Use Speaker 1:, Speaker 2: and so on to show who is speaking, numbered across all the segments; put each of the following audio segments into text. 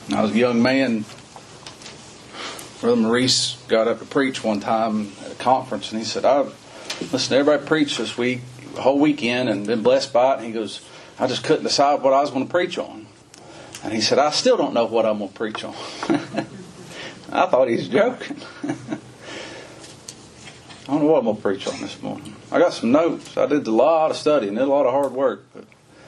Speaker 1: I was a young man. Brother Maurice got up to preach one time at a conference, and he said, I've listened to everybody preach this week, the whole weekend, and been blessed by it. And he goes, I just couldn't decide what I was going to preach on. And he said, I still don't know what I'm going to preach on. I thought he was joking. I don't know what I'm going to preach on this morning. I got some notes. I did a lot of studying, did a lot of hard work. But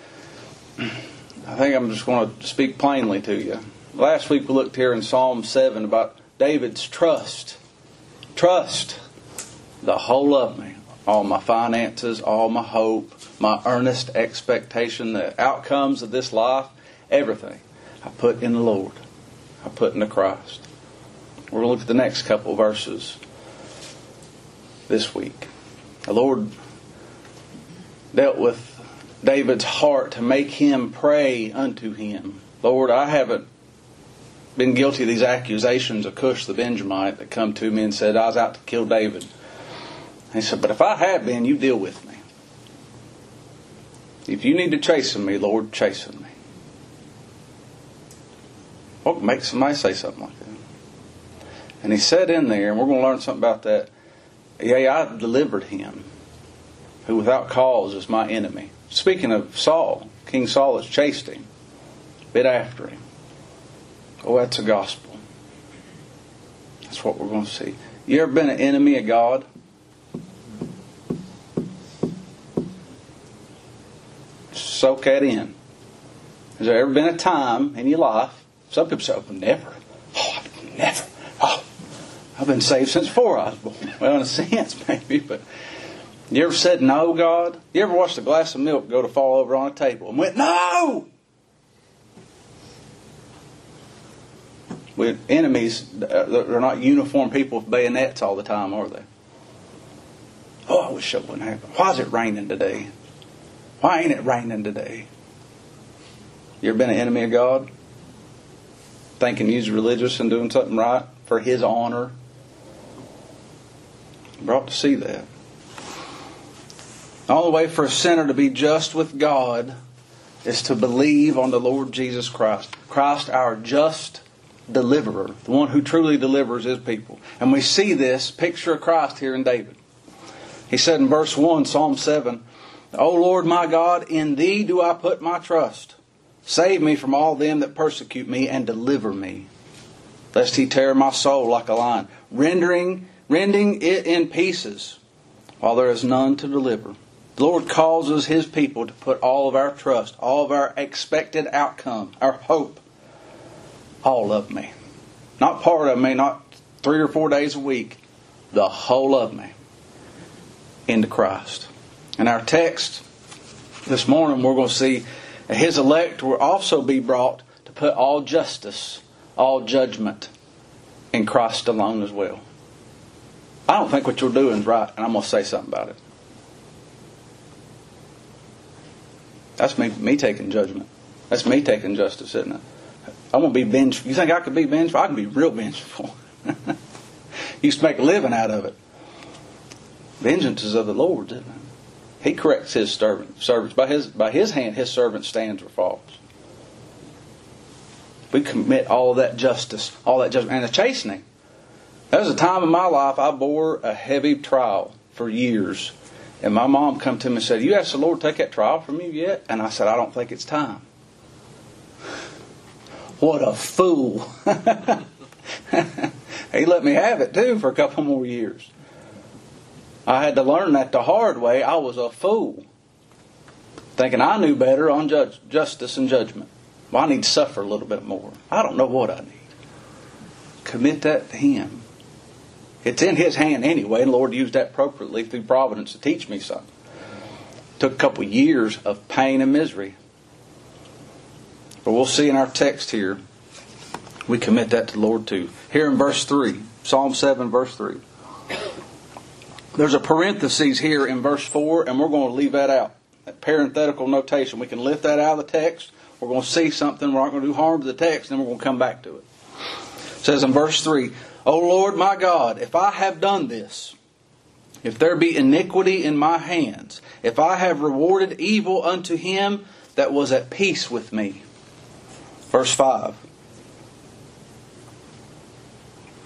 Speaker 1: I think I'm just going to speak plainly to you. Last week we looked here in Psalm 7 about David's trust. Trust. The whole of me. All my finances, all my hope, my earnest expectation, the outcomes of this life, everything I put in the Lord. I put into Christ. We're going to look at the next couple of verses this week. The Lord dealt with David's heart to make him pray unto him. Lord, I haven't been guilty of these accusations of Cush the Benjamite that come to me and said I was out to kill David. And he said, but if I have been, you deal with me. If you need to chasten me, Lord, chasten me. What makes somebody say something like that? And he said in there, and we're going to learn something about that, yea, I delivered him, who without cause is my enemy. Speaking of Saul, King Saul has chased him, bit after him. Oh, that's the gospel. That's what we're going to see. You ever been an enemy of God? Soak that in. Has there ever been a time in your life, some people say, oh, never. Oh, I've never. Oh, I've been saved since before I was born. Well, in a sense, maybe, but you ever said no, God? You ever watched a glass of milk go to fall over on a table and went, no! With enemies, they're not uniform people with bayonets all the time, are they? Oh, I wish that wouldn't happen. Why is it raining today? Why ain't it raining today? You ever been an enemy of God? Thinking you's religious and doing something right for His honor? Brought to see that. The only way for a sinner to be just with God is to believe on the Lord Jesus Christ. Christ, our just deliverer, the one who truly delivers His people. And we see this picture of Christ here in David. He said in verse 1, Psalm 7, O Lord my God, in Thee do I put my trust. Save me from all them that persecute me and deliver me, lest He tear my soul like a lion, rending it in pieces, while there is none to deliver. The Lord causes His people to put all of our trust, all of our expected outcome, our hope, all of me. Not part of me, not 3 or 4 days a week. The whole of me into Christ. In our text this morning, we're going to see that His elect will also be brought to put all justice, all judgment in Christ alone as well. I don't think what you're doing is right, and I'm going to say something about it. That's me taking judgment. That's me taking justice, isn't it? I'm going to be vengeful. You think I could be vengeful? I can be real vengeful. Used to make a living out of it. Vengeance is of the Lord, isn't it? He corrects His servants. By His hand, His servant stands or falls. We commit all that justice, all that judgment, and the chastening. There was a time in my life I bore a heavy trial for years. And my mom come to me and said, you asked the Lord to take that trial from you yet? And I said, I don't think it's time. What a fool. He let me have it too for a couple more years. I had to learn that the hard way. I was a fool. Thinking I knew better on justice and judgment. Well, I need to suffer a little bit more. I don't know what I need. Commit that to Him. It's in His hand anyway, and the Lord used that appropriately through providence to teach me something. It took a couple of years of pain and misery. But we'll see in our text here, we commit that to the Lord too. Here in verse 3, Psalm 7, verse 3. There's a parenthesis here in verse 4, and we're going to leave that out. That parenthetical notation. We can lift that out of the text. We're going to see something. We're not going to do harm to the text, and then we're going to come back to it. It says in verse 3, O Lord my God, if I have done this, if there be iniquity in my hands, if I have rewarded evil unto him that was at peace with me. Verse 5,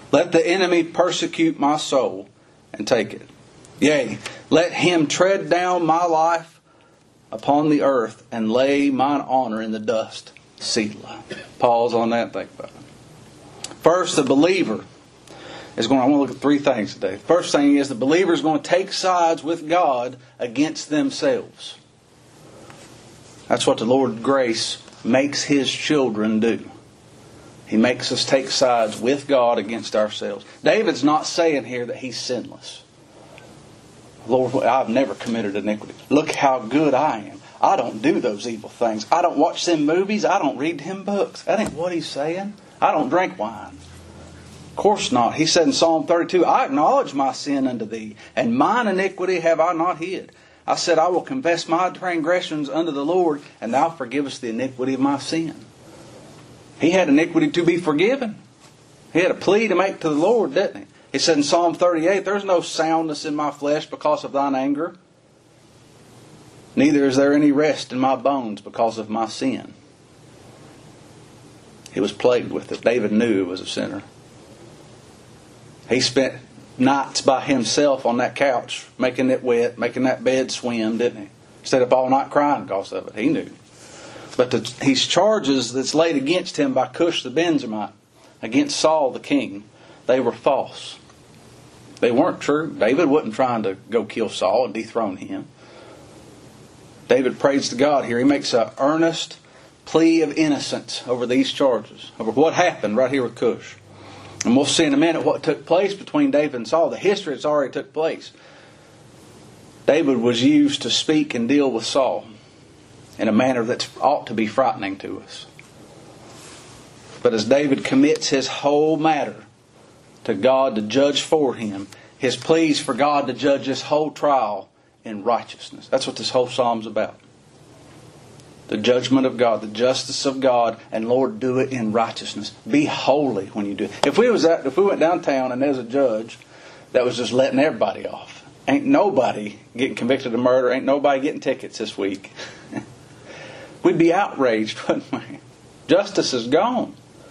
Speaker 1: Let the enemy persecute my soul and take it. Yea, let him tread down my life upon the earth and lay mine honor in the dust. Selah. Pause on that and think about it. First, the believer I want to look at three things today. First thing is the believer is going to take sides with God against themselves. That's what the Lord's grace makes His children do. He makes us take sides with God against ourselves. David's not saying here that he's sinless. Lord, I've never committed iniquity. Look how good I am. I don't do those evil things. I don't watch them movies. I don't read them books. That ain't what he's saying. I don't drink wine. Of course not. He said in Psalm 32, I acknowledge my sin unto thee, and mine iniquity have I not hid. I said, I will confess my transgressions unto the Lord, and thou forgivest the iniquity of my sin. He had iniquity to be forgiven. He had a plea to make to the Lord, didn't he? He said in Psalm 38, there's no soundness in my flesh because of thine anger. Neither is there any rest in my bones because of my sin. He was plagued with it. David knew he was a sinner. He spent nights by himself on that couch, making it wet, making that bed swim, didn't he? Stayed up all night crying because of it. He knew. But his charges that's laid against him by Cush the Benjamite, against Saul the king, they were false. They weren't true. David wasn't trying to go kill Saul and dethrone him. David prays to God here. He makes an earnest plea of innocence over these charges, over what happened right here with Cush. And we'll see in a minute what took place between David and Saul. The history that's already took place. David was used to speak and deal with Saul in a manner that ought to be frightening to us. But as David commits his whole matter to God to judge for him, his pleas for God to judge his whole trial in righteousness. That's what this whole psalm's about. The judgment of God, the justice of God, and Lord, do it in righteousness. Be holy when you do it. If we went downtown and there's a judge that was just letting everybody off, ain't nobody getting convicted of murder, ain't nobody getting tickets this week. We'd be outraged, wouldn't we? Justice is gone.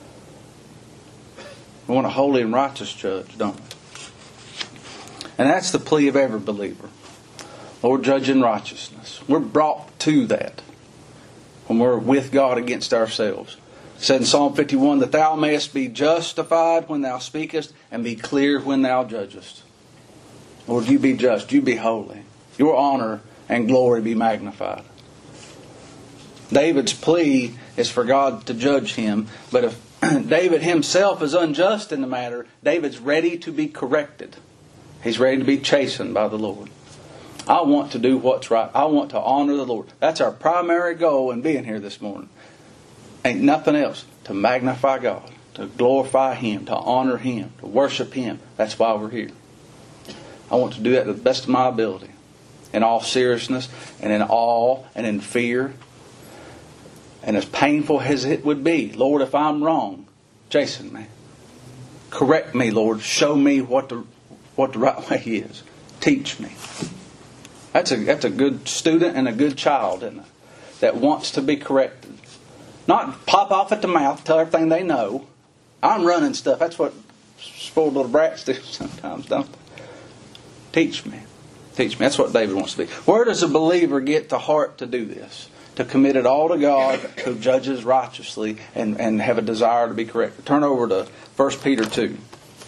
Speaker 1: We want a holy and righteous judge, don't we? And that's the plea of every believer. Lord, judge in righteousness. We're brought to that when we're with God against ourselves. It said in Psalm 51 that thou mayest be justified when thou speakest and be clear when thou judgest. Lord, you be just, you be holy. Your honor and glory be magnified. David's plea is for God to judge him, but if David himself is unjust in the matter, David's ready to be corrected. He's ready to be chastened by the Lord. I want to do what's right. I want to honor the Lord. That's our primary goal in being here this morning. Ain't nothing else. To magnify God, to glorify Him, to honor Him, to worship Him. That's why we're here. I want to do that to the best of my ability. In all seriousness and in awe and in fear. And as painful as it would be, Lord, if I'm wrong, chasten me. Correct me, Lord. Show me what the right way is. Teach me. That's a good student and a good child, isn't it? That wants to be corrected. Not pop off at the mouth, tell everything they know. I'm running stuff. That's what spoiled little brats do sometimes, don't they? Teach me. Teach me. That's what David wants to be. Where does a believer get the heart to do this? To commit it all to God, who judges righteously, and have a desire to be corrected. Turn over to 1 Peter 2.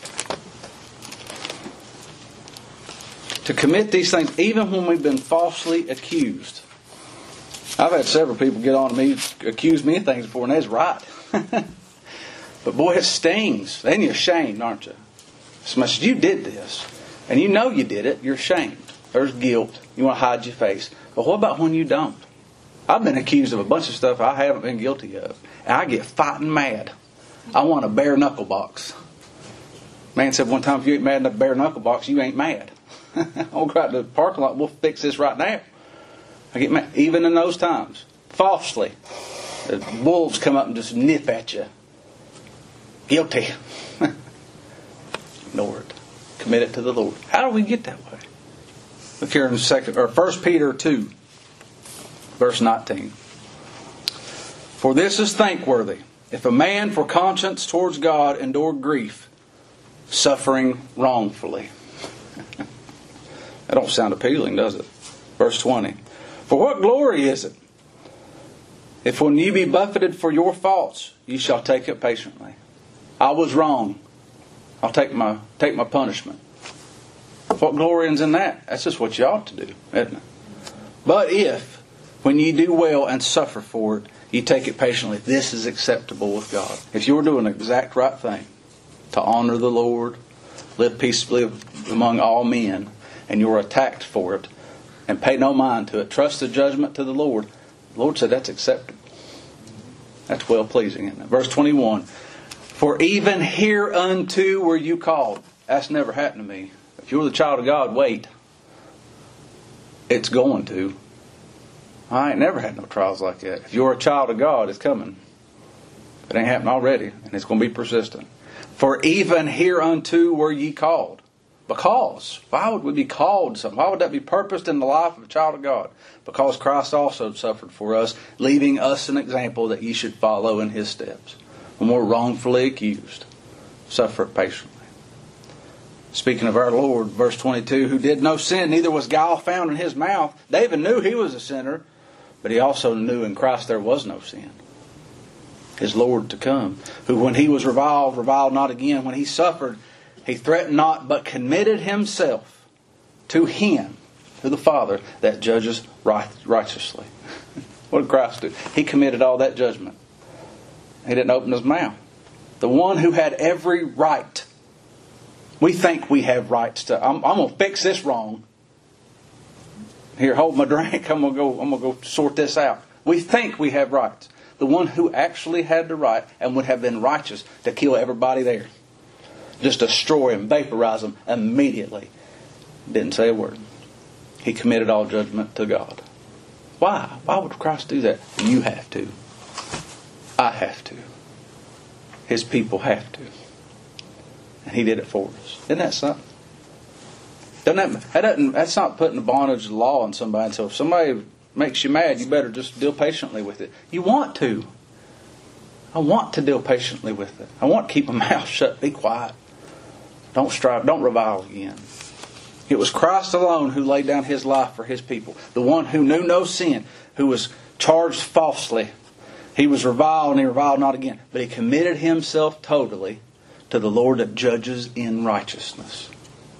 Speaker 1: To commit these things, even when we've been falsely accused. I've had several people get on to me, accuse me of things before, and that's right. But boy, it stings. Then you're ashamed, aren't you? So much you did this, and you know you did it, you're ashamed. There's guilt. You want to hide your face. But what about when you don't? I've been accused of a bunch of stuff I haven't been guilty of. And I get fighting mad. I want a bare knuckle box. Man said one time, if you ain't mad in a bare knuckle box, you ain't mad. I'll go out to the parking lot, we'll fix this right now. I get mad, even in those times. Falsely. The wolves come up and just nip at you. Guilty. Lord. Commit it to the Lord. How do we get that way? Look here in 1 Peter 2. Verse 19. For this is thankworthy, if a man for conscience towards God endure grief, suffering wrongfully. That don't sound appealing, does it? Verse 20. For what glory is it, if when ye be buffeted for your faults, ye shall take it patiently? I was wrong. I'll take my punishment. What glory is in that? That's just what you ought to do, isn't it? But if, when ye do well and suffer for it, ye take it patiently, this is acceptable with God. If you're doing the exact right thing, to honor the Lord, live peaceably among all men, and you're attacked for it, and pay no mind to it, trust the judgment to the Lord said that's acceptable. That's well pleasing, isn't it? Verse 21. For even hereunto were you called. That's never happened to me. If you're the child of God, wait. It's going to. I ain't never had no trials like that. If you're a child of God, it's coming. It ain't happened already, and it's going to be persistent. For even hereunto were ye called. Because. Why would we be called to something? Why would that be purposed in the life of a child of God? Because Christ also suffered for us, leaving us an example that ye should follow in His steps. When we're wrongfully accused, suffer patiently. Speaking of our Lord, verse 22, who did no sin, neither was guile found in His mouth. David knew he was a sinner, but he also knew in Christ there was no sin. His Lord to come, who when He was reviled not again. When He suffered, He threatened not, but committed Himself to Him, to the Father, that judges righteously. What did Christ do? He committed all that judgment. He didn't open His mouth. The one who had every right. We think we have rights to. I'm going to fix this wrong. Here, hold my drink. I'm going to go sort this out. We think we have rights. The one who actually had the right and would have been righteous to kill everybody there. Just destroy them, vaporize them immediately. Didn't say a word. He committed all judgment to God. Why? Why would Christ do that? You have to. I have to. His people have to. And He did it for us. Isn't that something? That's not putting the bondage of the law on somebody. And so if somebody makes you mad, you better just deal patiently with it. You want to. I want to deal patiently with it. I want to keep my mouth shut. Be quiet. Don't strive. Don't revile again. It was Christ alone who laid down His life for His people. The one who knew no sin, who was charged falsely. He was reviled and He reviled not again. But He committed Himself totally to the Lord that judges in righteousness.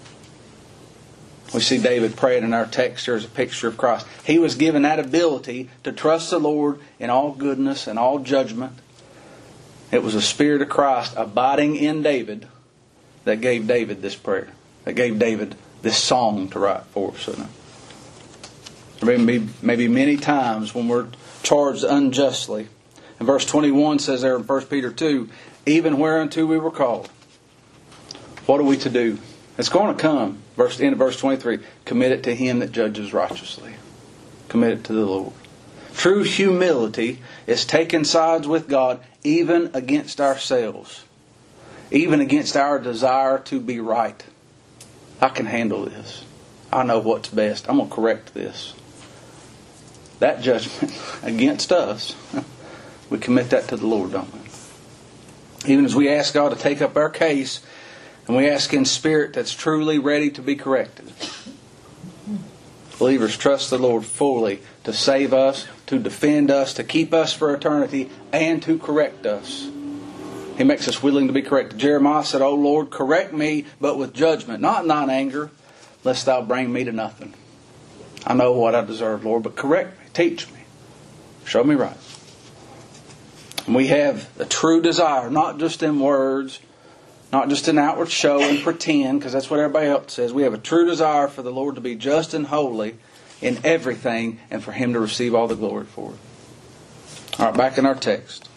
Speaker 1: We see David praying in our text here as a picture of Christ. He was given that ability to trust the Lord in all goodness and all judgment. It was the Spirit of Christ abiding in David that gave David this prayer. That gave David this song to write for us. There may be many times when we're charged unjustly. And verse 21 says there in 1 Peter 2, even whereunto we were called. What are we to do? It's going to come. End of verse 23. Commit it to Him that judges righteously. Commit it to the Lord. True humility is taking sides with God even against ourselves. Even against our desire to be right. I can handle this. I know what's best. I'm going to correct this. That judgment against us, we commit that to the Lord, don't we? Even as we ask God to take up our case, and we ask in spirit that's truly ready to be corrected. Believers trust the Lord fully to save us, to defend us, to keep us for eternity, and to correct us. He makes us willing to be corrected. Jeremiah said, O Lord, correct me, but with judgment, not in thine anger, lest thou bring me to nothing. I know what I deserve, Lord, but correct me, teach me, show me right. And we have a true desire, not just in words, not just in outward show and pretend, because that's what everybody else says. We have a true desire for the Lord to be just and holy in everything, and for Him to receive all the glory for it. All right, back in our text.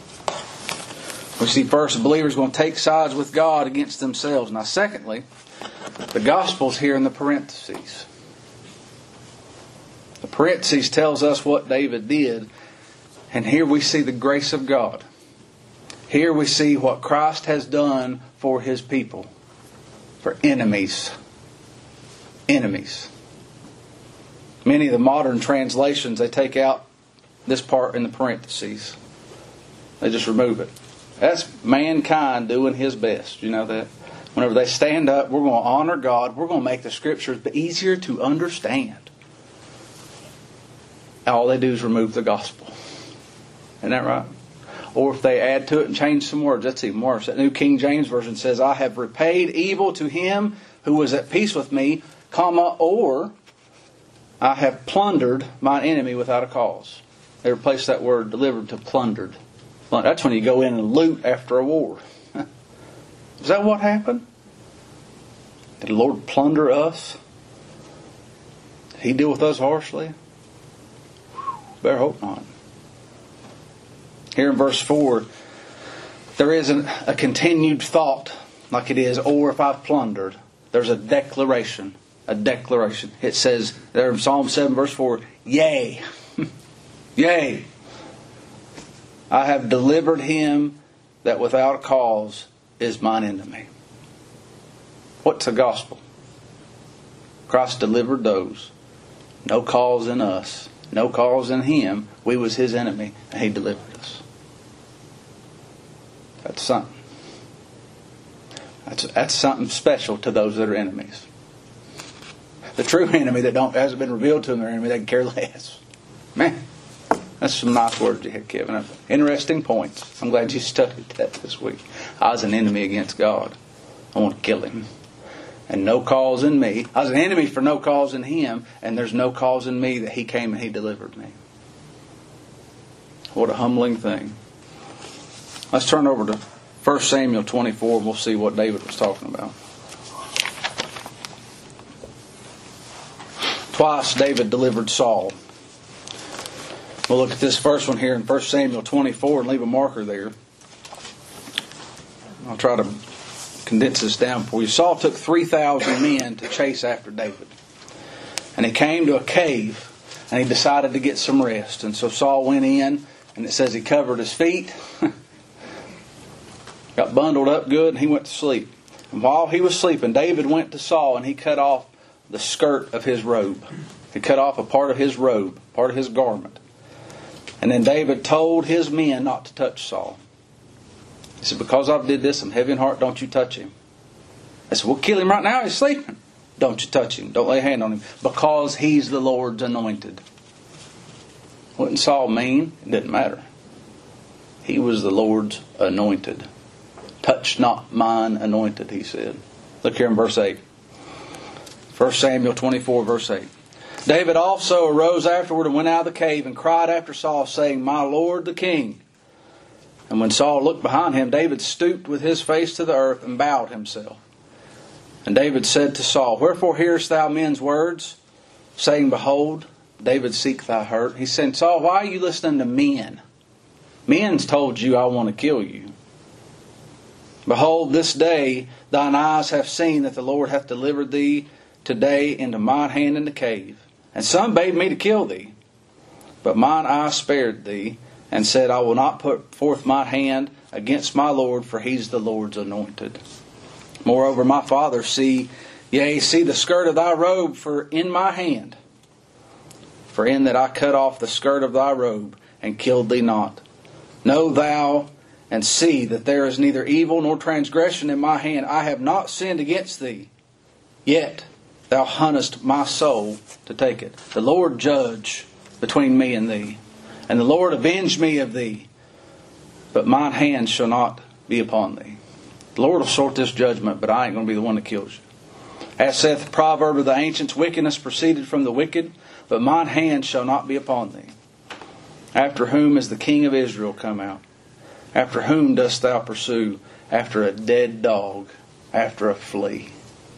Speaker 1: We see first, believers going to take sides with God against themselves. Now, secondly, the Gospel's here in the parentheses. The parentheses tells us what David did, and here we see the grace of God. Here we see what Christ has done for His people. For enemies. Enemies. Many of the modern translations, they take out this part in the parentheses. They just remove it. That's mankind doing his best. You know that? Whenever they stand up, we're going to honor God. We're going to make the Scriptures easier to understand. All they do is remove the gospel. Isn't that right? Or if they add to it and change some words, that's even worse. That New King James Version says, I have repaid evil to him who was at peace with me, or I have plundered my enemy without a cause. They replaced that word delivered to plundered. That's when you go in and loot after a war. Is that what happened? Did the Lord plunder us? Did He deal with us harshly? Better hope not. Here in verse 4, there isn't a continued thought like it is, or if I've plundered. There's a declaration. A declaration. It says there in Psalm 7 verse 4, Yea. Yea. I have delivered him that without a cause is mine enemy. What's the gospel? Christ delivered those. No cause in us. No cause in Him. We was His enemy and He delivered us. That's something. That's something special to those that are enemies. The true enemy that hasn't been revealed to them, their enemy, they can care less. Man, that's some nice words you had, Kevin. Interesting points. I'm glad you studied that this week. I was an enemy against God. I want to kill Him. And no cause in me. I was an enemy for no cause in Him, and there's no cause in me that He came and He delivered me. What a humbling thing. Let's turn over to 1 Samuel 24 and we'll see what David was talking about. Twice David delivered Saul. We'll look at this first one here in 1 Samuel 24 and leave a marker there. I'll try to condense this down for you. Saul took 3,000 men to chase after David. And he came to a cave and he decided to get some rest. And so Saul went in and it says he covered his feet, got bundled up good, and he went to sleep. And while he was sleeping, David went to Saul and he cut off the skirt of his robe. He cut off a part of his robe, part of his garment. And then David told his men not to touch Saul. He said, because I've did this, I'm heavy in heart, don't you touch him. I said, we'll kill him right now, he's sleeping. Don't you touch him. Don't lay a hand on him. Because he's the Lord's anointed. Wasn't Saul mean? It didn't matter. He was the Lord's anointed. Touch not mine anointed, he said. Look here in verse 8. 1 Samuel 24, verse 8. David also arose afterward and went out of the cave and cried after Saul, saying, My Lord the king. And when Saul looked behind him, David stooped with his face to the earth and bowed himself. And David said to Saul, Wherefore hearest thou men's words, saying, Behold, David seek thy hurt? He said, Saul, why are you listening to men? Men's told you I want to kill you. Behold, this day thine eyes have seen that the Lord hath delivered thee today into mine hand in the cave. And some bade me to kill thee. But mine eye spared thee, and said, I will not put forth my hand against my Lord, for he's the Lord's anointed. Moreover, my father, see the skirt of thy robe, for in my hand. For in that I cut off the skirt of thy robe, and killed thee not. Know thou, and see that there is neither evil nor transgression in my hand. I have not sinned against thee, yet thou huntest my soul to take it. The Lord judge between me and thee, and the Lord avenge me of thee, but mine hand shall not be upon thee. The Lord will sort this judgment, but I ain't going to be the one that kills you. As saith the proverb of the ancients, wickedness proceeded from the wicked, but mine hand shall not be upon thee. After whom is the King of Israel come out? After whom dost thou pursue? After a dead dog, after a flea.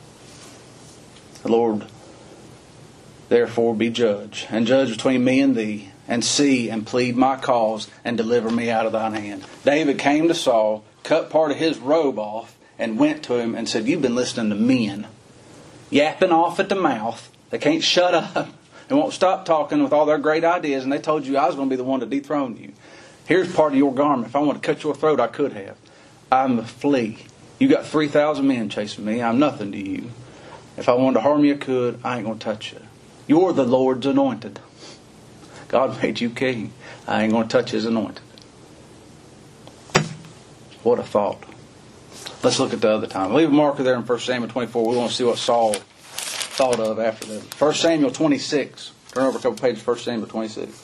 Speaker 1: The Lord therefore be judge, and judge between me and thee, and see and plead my cause, and deliver me out of thine hand. David came to Saul, cut part of his robe off, and went to him and said, You've been listening to men, yapping off at the mouth. They can't shut up. They won't stop talking with all their great ideas, and they told you I was going to be the one to dethrone you. Here's part of your garment. If I want to cut your throat, I could have. I'm a flea. You got 3,000 men chasing me. I'm nothing to you. If I wanted to harm you, I could. I ain't going to touch you. You're the Lord's anointed. God made you king. I ain't going to touch His anointed. What a thought. Let's look at the other time. Leave a marker there in 1 Samuel 24. We want to see what Saul thought of after that. 1 Samuel 26. Turn over a couple pages, 1 Samuel 26.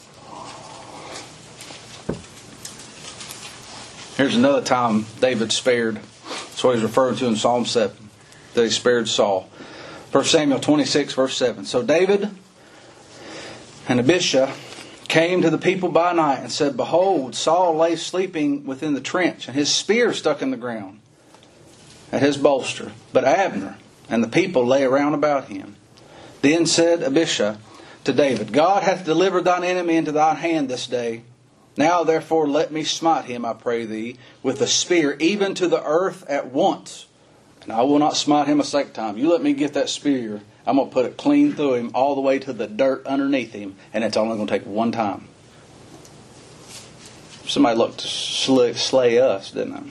Speaker 1: Here's another time David spared. That's what he's referring to in Psalm 7, that he spared Saul. 1 Samuel 26, verse 7. So David and Abishai came to the people by night and said, Behold, Saul lay sleeping within the trench, and his spear stuck in the ground at his bolster. But Abner and the people lay around about him. Then said Abishai to David, God hath delivered thine enemy into thine hand this day. Now therefore let me smite him, I pray thee, with a spear, even to the earth at once. And I will not smite him a second time. You let me get that spear, I'm going to put it clean through him, all the way to the dirt underneath him, and it's only going to take one time. Somebody looked to slay us, didn't they?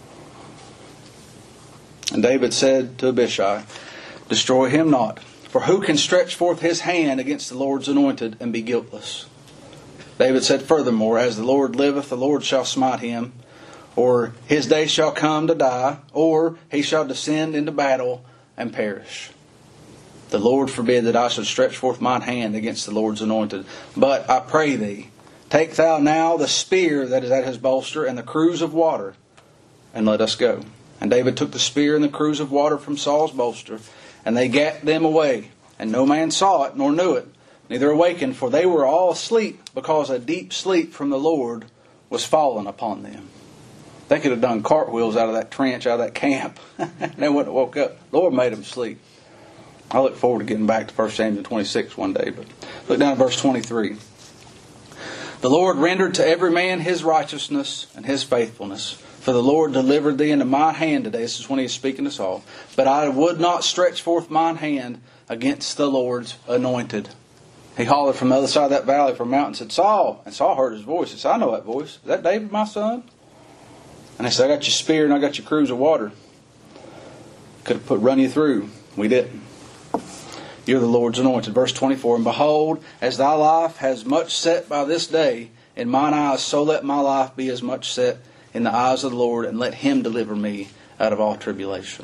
Speaker 1: And David said to Abishai, Destroy him not, for who can stretch forth his hand against the Lord's anointed and be guiltless? David said furthermore, As the Lord liveth, the Lord shall smite him, or his day shall come to die, or he shall descend into battle and perish. The Lord forbid that I should stretch forth mine hand against the Lord's anointed. But I pray thee, take thou now the spear that is at his bolster, and the cruse of water, and let us go. And David took the spear and the cruse of water from Saul's bolster, and they gat them away. And no man saw it, nor knew it, neither awakened, for they were all asleep, because a deep sleep from the Lord was fallen upon them. They could have done cartwheels out of that trench, out of that camp. They wouldn't have woke up. The Lord made them sleep. I look forward to getting back to 1 Samuel 26 one day. But look down at verse 23. The Lord rendered to every man his righteousness and his faithfulness. For the Lord delivered thee into my hand today. This is when he is speaking to Saul. But I would not stretch forth mine hand against the Lord's anointed. He hollered from the other side of that valley from a mountain and said, Saul. And Saul heard his voice. He said, I know that voice. Is that David, my son? And he said, I got your spear and I got your cruse of water. Could have run you through. We didn't. You're the Lord's anointed. Verse 24. And behold, as thy life has much set by this day in mine eyes, so let my life be as much set in the eyes of the Lord, and let him deliver me out of all tribulation.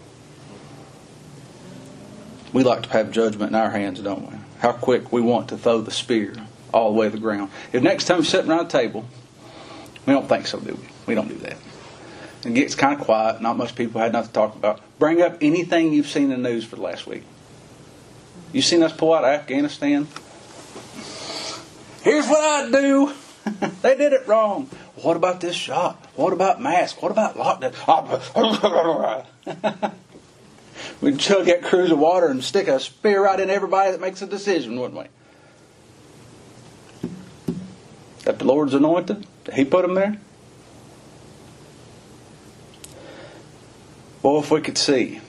Speaker 1: We like to have judgment in our hands, don't we? How quick we want to throw the spear all the way to the ground. If next time you're sitting around a table, we don't think so, do we? We don't do that. It gets kind of quiet. Not much people had nothing to talk about. Bring up anything you've seen in the news for the last week. You seen us pull out of Afghanistan? Here's what I'd do. They did it wrong. What about this shot? What about masks? What about lockdown? We'd chug that cruse of water and stick a spear right in everybody that makes a decision, wouldn't we? That the Lord's anointed? Did He put them there? Well, if we could see.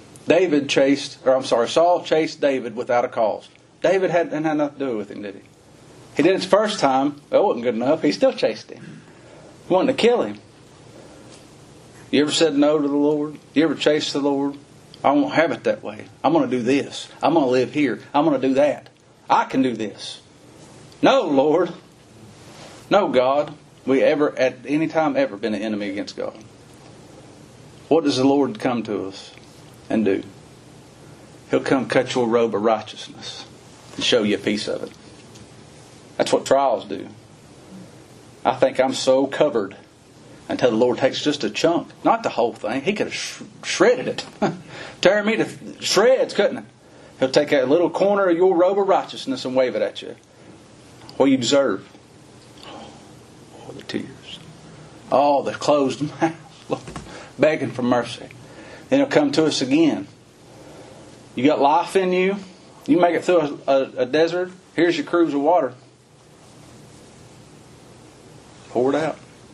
Speaker 1: Saul chased David without a cause. David hadn't had nothing to do with him, did he? He did it the first time. That wasn't good enough. He still chased him. He wanted to kill him. You ever said no to the Lord? You ever chased the Lord? I won't have it that way. I'm going to do this. I'm going to live here. I'm going to do that. I can do this. No, Lord. No, God. We ever, at any time, ever been an enemy against God. What does the Lord come to us and do? He'll come cut you a robe of righteousness and show you a piece of it. That's what trials do. I think I'm so covered until the Lord takes just a chunk. Not the whole thing. He could have shredded it. Tear me to shreds, couldn't it? He'll take a little corner of your robe of righteousness and wave it at you. What you deserve. Oh, the tears. Oh, the closed mouth. Begging for mercy. Then He'll come to us again. You got life in you. You make it through a desert. Here's your cruse of water. Pour it out.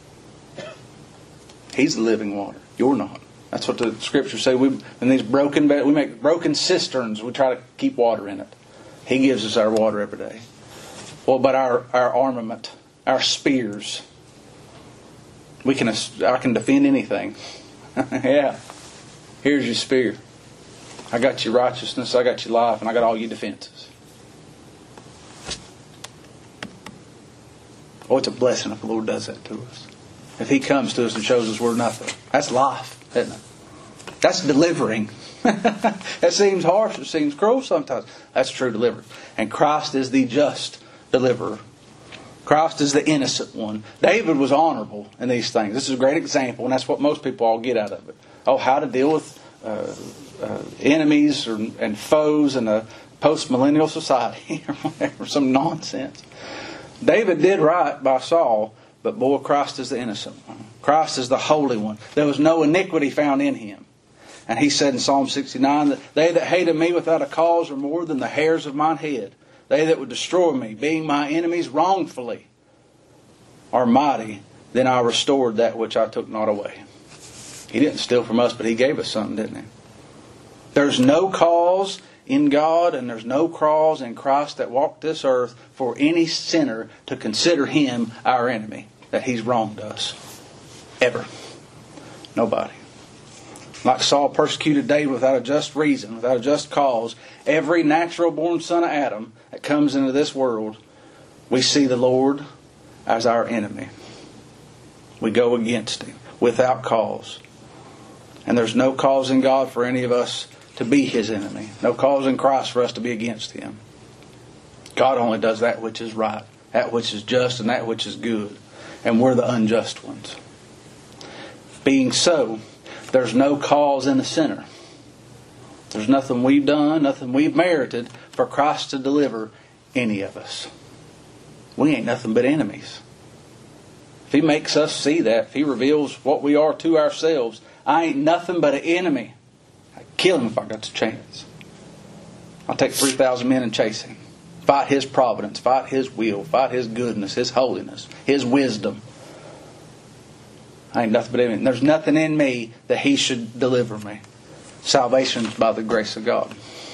Speaker 1: He's the living water. You're not. That's what the Scriptures say. We make broken cisterns. We try to keep water in it. He gives us our water every day. What about our armament, our spears? I can defend anything. Yeah. Here's your spear. I got your righteousness. I got your life, and I got all your defenses. Oh, it's a blessing if the Lord does that to us. If He comes to us and shows us we're nothing. That's life. isn't it? That's delivering. It seems harsh. It seems cruel sometimes. That's true deliverance. And Christ is the just deliverer. Christ is the innocent one. David was honorable in these things. This is a great example, and that's what most people all get out of it. Oh, how to deal with enemies and foes in a post-millennial society or whatever, some nonsense. David did right by Saul, but boy, Christ is the innocent one. Christ is the holy one. There was no iniquity found in him. And he said in Psalm 69 that they that hated me without a cause are more than the hairs of mine head. They that would destroy me, being my enemies wrongfully, are mighty. Then I restored that which I took not away. He didn't steal from us, but He gave us something, didn't He? There's no cause in God and there's no cause in Christ that walked this earth for any sinner to consider Him our enemy, that He's wronged us. Ever. Nobody. Like Saul persecuted David without a just reason, without a just cause, every natural born son of Adam that comes into this world, we see the Lord as our enemy. We go against Him without cause. And there's no cause in God for any of us to be His enemy. No cause in Christ for us to be against Him. God only does that which is right, that which is just, and that which is good. And we're the unjust ones. Being so, there's no cause in the sinner. There's nothing we've done, nothing we've merited for Christ to deliver any of us. We ain't nothing but enemies. If He makes us see that, if He reveals what we are to ourselves, I ain't nothing but an enemy. I'd kill him if I got the chance. I'll take 3,000 men and chase him. Fight His providence, fight His will, fight His goodness, His holiness, His wisdom. I ain't nothing but enemy. There's nothing in me that He should deliver me. Salvation's by the grace of God.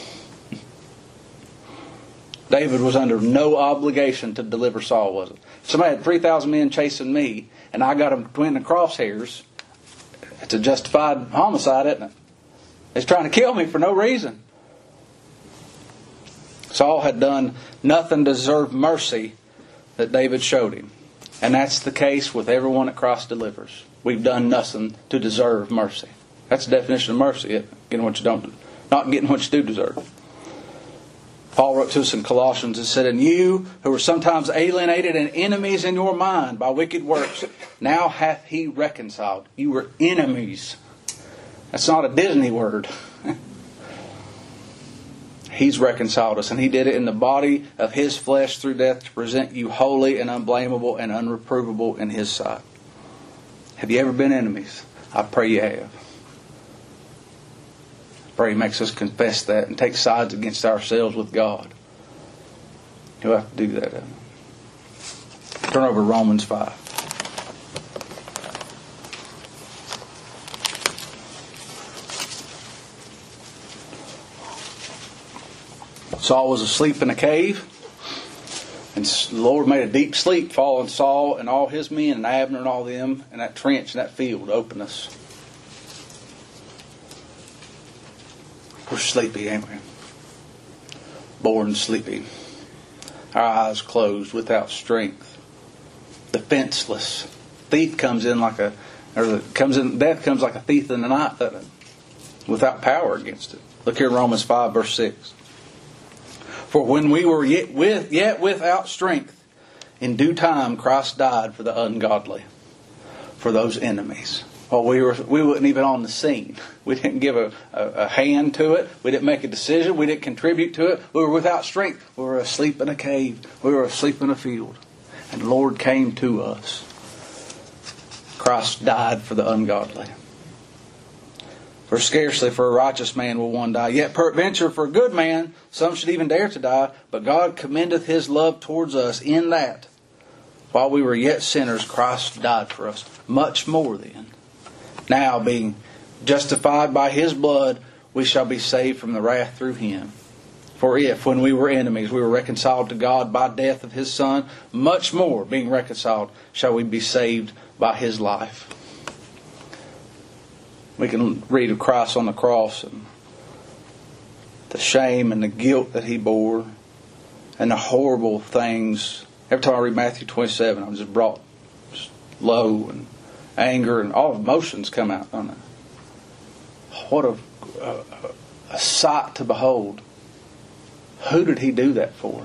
Speaker 1: David was under no obligation to deliver Saul, was it? If somebody had 3,000 men chasing me, and I got them between the crosshairs, it's a justified homicide, isn't it? It's trying to kill me for no reason. Saul had done nothing to deserve mercy that David showed him. And that's the case with everyone that Christ delivers. We've done nothing to deserve mercy. That's the definition of mercy, getting what you don't, not getting what you do deserve. Paul wrote to us in Colossians and said, "And you, who were sometimes alienated and enemies in your mind by wicked works, now hath He reconciled." You were enemies. That's not a Disney word. He's reconciled us, and He did it in the body of His flesh through death to present you holy and unblameable and unreprovable in His sight. Have you ever been enemies? I pray you have. I pray He makes us confess that and take sides against ourselves with God. You'll have to do that. Turn over to Romans 5. Saul was asleep in a cave, and the Lord made a deep sleep fall on Saul and all his men, and Abner and all them, in that trench, in that field, openness. We're sleepy, ain't we? Born sleepy. Our eyes closed, without strength. Defenseless. Thief comes in like a, death comes like a thief in the night, doesn't it? Without power against it. Look here, Romans 5, verse 6. For when we were yet without strength, in due time Christ died for the ungodly, for those enemies. Well, we weren't even on the scene. We didn't give a hand to it. We didn't make a decision. We didn't contribute to it. We were without strength. We were asleep in a cave. We were asleep in a field. And the Lord came to us. Christ died for the ungodly. For scarcely for a righteous man will one die. Yet peradventure for a good man, some should even dare to die. But God commendeth His love towards us in that, while we were yet sinners, Christ died for us. Much more then, now being justified by His blood, we shall be saved from the wrath through Him. For if, when we were enemies, we were reconciled to God by death of His Son, much more, being reconciled, shall we be saved by His life. We can read of Christ on the cross and the shame and the guilt that He bore and the horrible things. Every time I read Matthew 27, I'm just brought low, and anger and all emotions come out, don't they? What a sight to behold. Who did He do that for?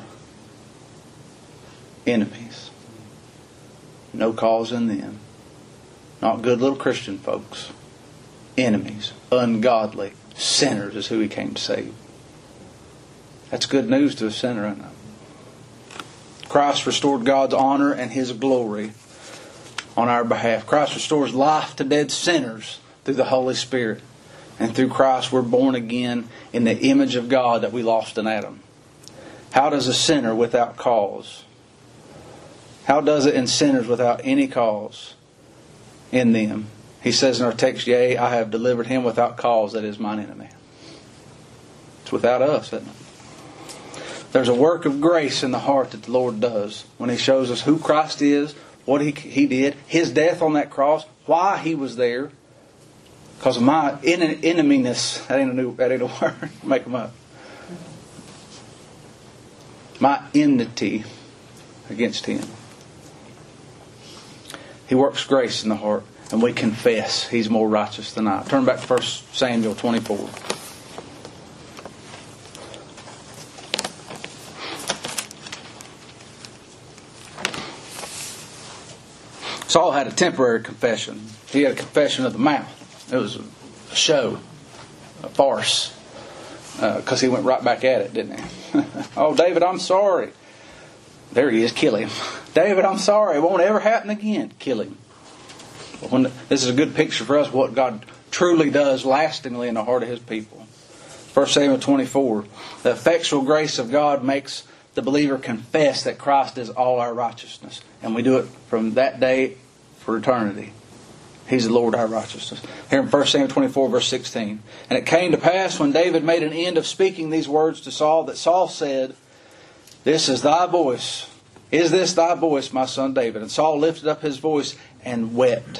Speaker 1: Enemies. No cause in them. Not good little Christian folks. Enemies. Ungodly. Sinners is who He came to save. That's good news to a sinner, isn't it? Christ restored God's honor and His glory on our behalf. Christ restores life to dead sinners through the Holy Spirit. And through Christ we're born again in the image of God that we lost in Adam. How does a sinner without cause? How does it in sinners without any cause in them? He says in our text, yea, I have delivered him without cause that is mine enemy. It's without us, isn't it? There's a work of grace in the heart that the Lord does when He shows us who Christ is, what He did, His death on that cross, why He was there. Because of my eneminess. That ain't a word. Make them up. My enmity against Him. He works grace in the heart. And we confess He's more righteous than I. Turn back to 1 Samuel 24. Saul had a temporary confession. He had a confession of the mouth. It was a show, a farce, because he went right back at it, didn't he? Oh, David, I'm sorry. There he is, kill him. David, I'm sorry. It won't ever happen again. Kill him. This is a good picture for us what God truly does lastingly in the heart of His people. 1 Samuel 24. The effectual grace of God makes the believer confess that Christ is all our righteousness. And we do it from that day for eternity. He's the Lord our righteousness. Here in 1 Samuel 24 verse 16. And it came to pass when David made an end of speaking these words to Saul, that Saul said, This is thy voice. Is this thy voice, my son David? And Saul lifted up his voice and wept.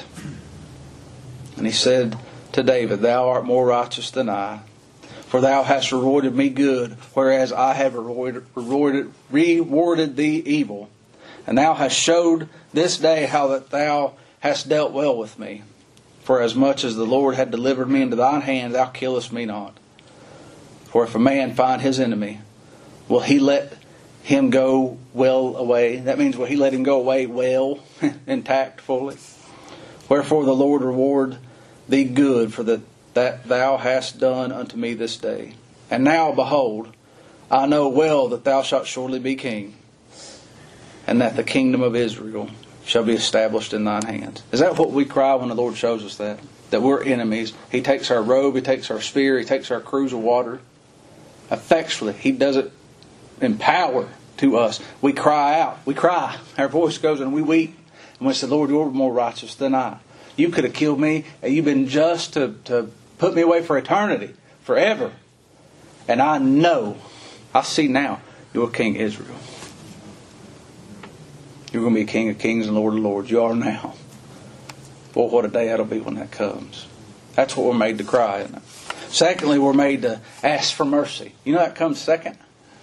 Speaker 1: And he said to David, Thou art more righteous than I, for thou hast rewarded me good, whereas I have rewarded thee evil. And thou hast showed this day how that thou hast dealt well with me. For as much as the Lord had delivered me into thine hand, thou killest me not. For if a man find his enemy, will he let him go well away? That means will he let him go away well, intact, fully? Wherefore the Lord reward thee good for that thou hast done unto me this day. And now, behold, I know well that thou shalt surely be king, and that the kingdom of Israel shall be established in thine hands. Is that what we cry when the Lord shows us that? That we're enemies. He takes our robe, He takes our spear, He takes our cruse of water. Effectually, He does it in power to us. We cry out. We cry. Our voice goes and we weep. And we say, Lord, you're more righteous than I. You could have killed me, and you've been just to put me away for eternity, forever. And I know, I see now, you're King Israel. You're going to be King of kings and Lord of lords. You are now. Boy, what a day that'll be when that comes. That's what we're made to cry, isn't it? Secondly, we're made to ask for mercy. You know that comes second?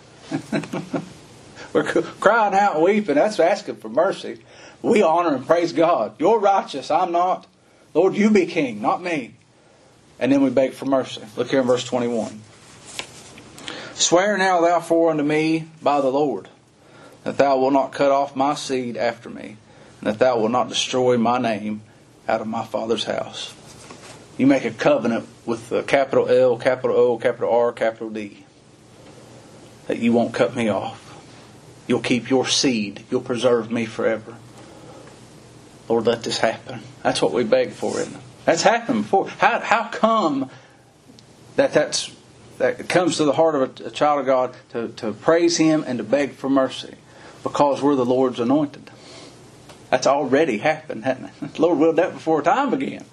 Speaker 1: We're crying out and weeping. That's asking for mercy. We honor and praise God. You're righteous. I'm not. Lord, you be king, not me. And then we beg for mercy. Look here in verse 21. Swear now therefore unto me by the Lord, that thou wilt not cut off my seed after me, and that thou wilt not destroy my name out of my father's house. You make a covenant with the capital L, capital O, capital R, capital D, that you won't cut me off. You'll keep your seed. You'll preserve me forever. Lord, let this happen. That's what we beg for, isn't it? That's happened before. How come that comes to the heart of a child of God to praise Him and to beg for mercy? Because we're the Lord's anointed. That's already happened, hasn't it? The Lord willed that before time began.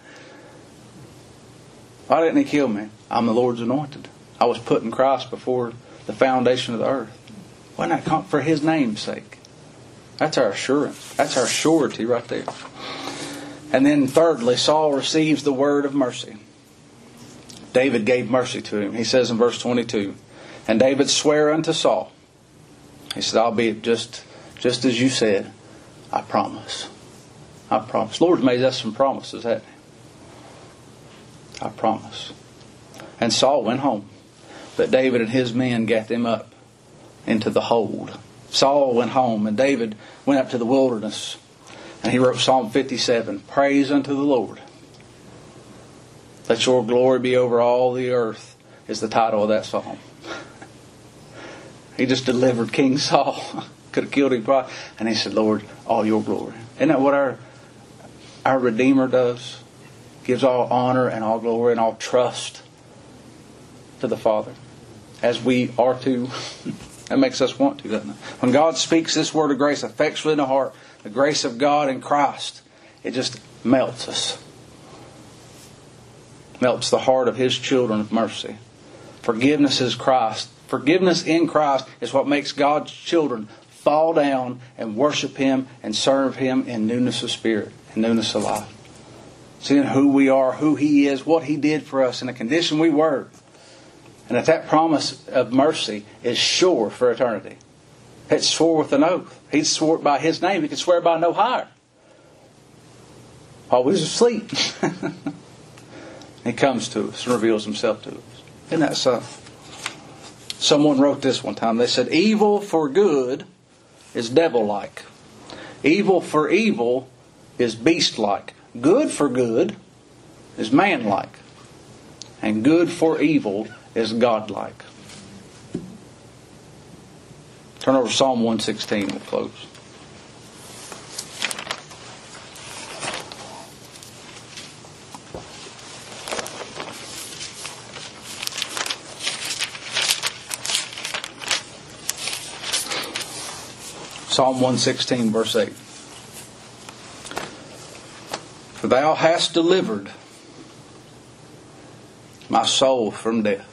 Speaker 1: Why didn't He kill me? I'm the Lord's anointed. I was put in Christ before the foundation of the earth. Why not for His name's sake? That's our assurance. That's our surety right there. And then thirdly, Saul receives the word of mercy. David gave mercy to him. He says in verse 22, And David sware unto Saul. He said, albeit just as you said, I promise. I promise. The Lord's made us some promises, hasn't He? I promise. And Saul went home. But David and his men gat them up into the hold. Saul went home, and David went up to the wilderness. And he wrote Psalm 57, Praise unto the Lord. Let your glory be over all the earth, is the title of that psalm. He just delivered King Saul. Could have killed him probably. And he said, Lord, all your glory. Isn't that what our Redeemer does? Gives all honor and all glory and all trust to the Father, as we are to. That makes us want to, doesn't it? When God speaks this word of grace effectually in the heart, the grace of God in Christ, it just melts us. Melts the heart of His children of mercy. Forgiveness is Christ. Forgiveness in Christ is what makes God's children fall down and worship Him and serve Him in newness of spirit, in newness of life. Seeing who we are, who He is, what He did for us in the condition we were. And that promise of mercy is sure for eternity. It's swore with an oath. He swore it by His name. He could swear by no higher. While we was asleep. He comes to us and reveals Himself to us. Isn't that so? Someone wrote this one time. They said, evil for good is devil-like. Evil for evil is beast-like. Good for good is man-like. And good for evil is God-like. Turn over to Psalm 116. We'll close. Psalm 116, verse 8. For Thou hast delivered my soul from death.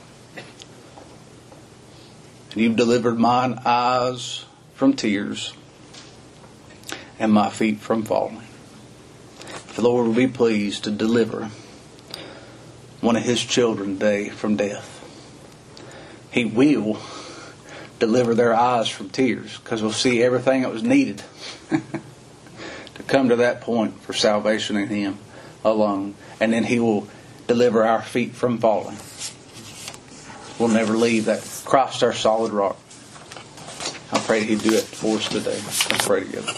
Speaker 1: And You've delivered mine eyes from tears and my feet from falling. The Lord will be pleased to deliver one of His children today from death. He will deliver their eyes from tears, because we'll see everything that was needed to come to that point for salvation in Him alone. And then He will deliver our feet from falling. We'll never leave that Christ, our solid rock. I pray He'd do it for us today. Let's pray together.